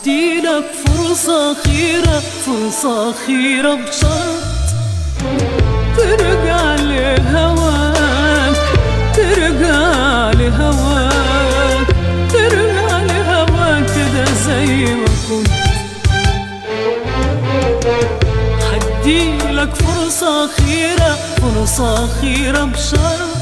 هديلك فرصة أخيرة، فرصة أخيرة بشرط ترجع لهواك، ترجع لهواك، ترجع لهواك كده زي ما كنت. هديلك فرصة أخيرة، فرصة أخيرة بشرط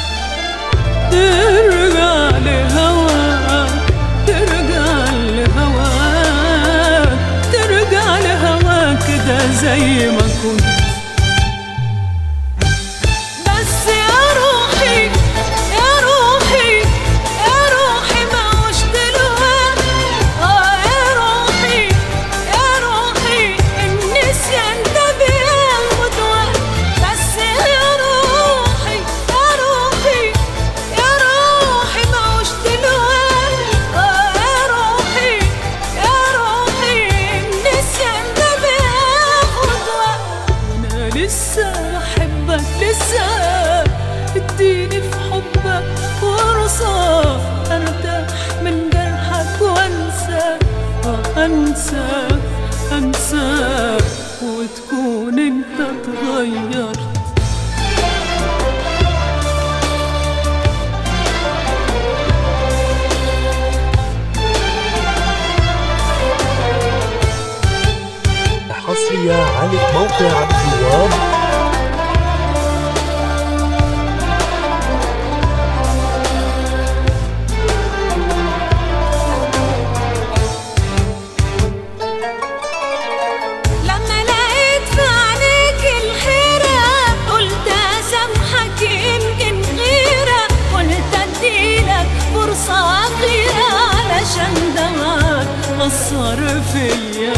ترجع لهواك، ترجع لهواك، ترجع لهواك كده زي ما كنت. لسه بحبك، لسه اديني في حبك فرصة ارتاح من جرحك وانسى، انسى انسى وتكون انت اتغيرت. حصرية على موقع عبد الوهاب. لما لقيت في عينيك الحيرة قلت أسامحك يمكن غيرة، قلت أديلك فرصة أخيرة علشان دمعك أثر فيا.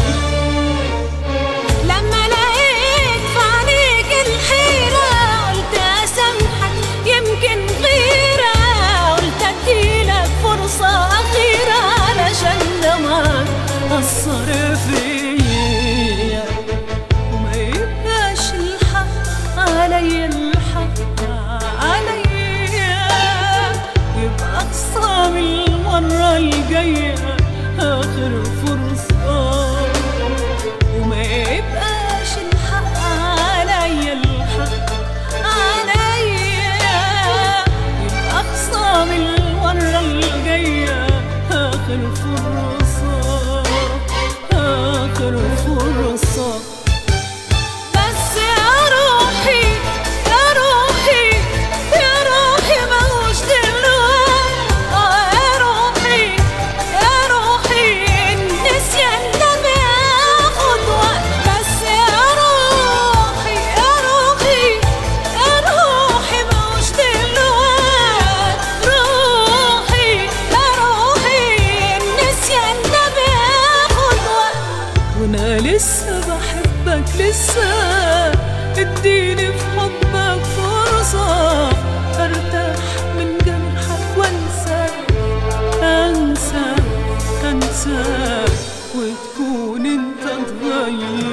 لما لقيت في عينيك الحيرة قلت أسامحك يمكن غيرة، قلت أديلك فرصة أخيرة علشان دمعك أثر فيا. وما يبقاش الحق عليا، الحق عليا، يبقى خصام المرة الجاية آخر فرصة. وما يبقاش الحق عليا، الحق عليا، يبقى خصام المرة الجاية آخر فرصة، آخر فرصة. بس يا روحي، يا روحي، يا روحي ماهوش دلوقتي. يا روحي، يا روحي النسيان ده بياخد وقت. بس يا روحي، يا روحي، يا روحي ماهوش دلوقتي. روحي، يا روحي النسيان ده بياخد وقت. وانا لسه بحبك، لسه اديني في حبك فرصة ارتاح من جرحك وانسى، انسى انسى وتكون انت اتغيرت.